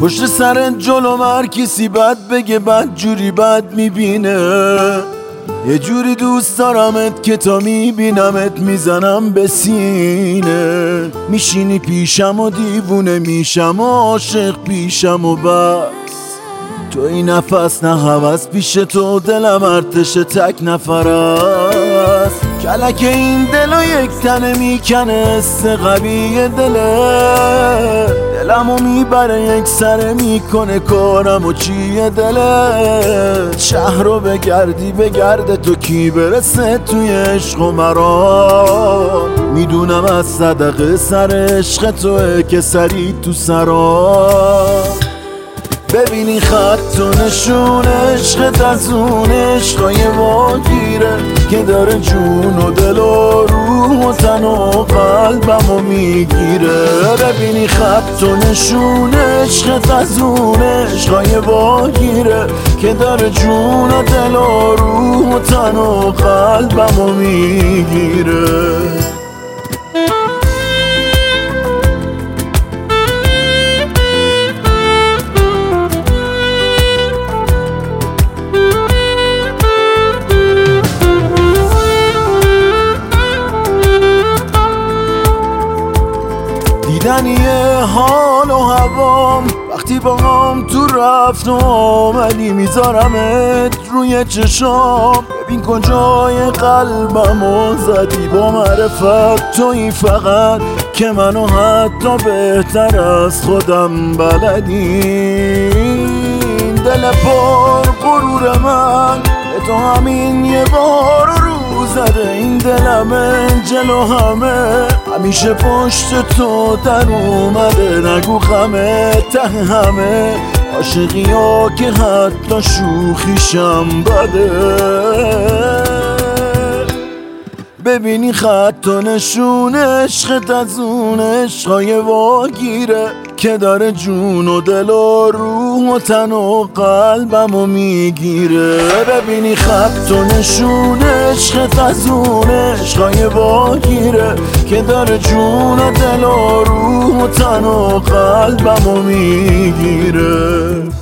پشت سرت جلو هر کسی بد بگه بد جوری بد میبینه. یه جوری دوست دارمت که تا میبینمت میزنم به سینه. میشینی پیشم و دیوونه میشم و عاشق پیشم و بس. تو این نفس نه هوس پیش تو دلم ارتش تک نفر است. کلک این دلو یک تنه میکنه است قوی دله. دلمو میبره یک سره میکنه کارمو چیه دله. شهر رو بگردی بگرده تو کی برسه توی عشق و مرا. میدونم از صدقه سر عشق توه که سری تو سرا. ببینی خط و نشون عشقت از اون عشقای واگیره که داره جون و دل و روح و تن و قلبمو میگیره. ببینی خط و نشون عشقت از اون عشقای واگیره که داره جون و دل و روح و تن و قلبمو میگیره. دیدنی حال و هوام وقتی با هم تو رفت و آمدی. میذارمت روی چشام ببین کجای قلبمو زدی. با معرفت تویی فقط که منو حتی بهتر از خودم بلدی. دل پر غرور من به تو همین یه بار رو زده. این دلمه جلو همه همیشه پشت تو در اومده. نگو غمه ته همه عاشقی ها که حتی شوخیشم بده. ببینی خط و نشون عشقت از اون عشقای واگیره که داره جون و دل و روح و تن و قلبمو میگیره. ببینی خط و نشون عشقت از اون عشقای واگیره که داره جون و دل و روح و تن و قلبمو میگیره.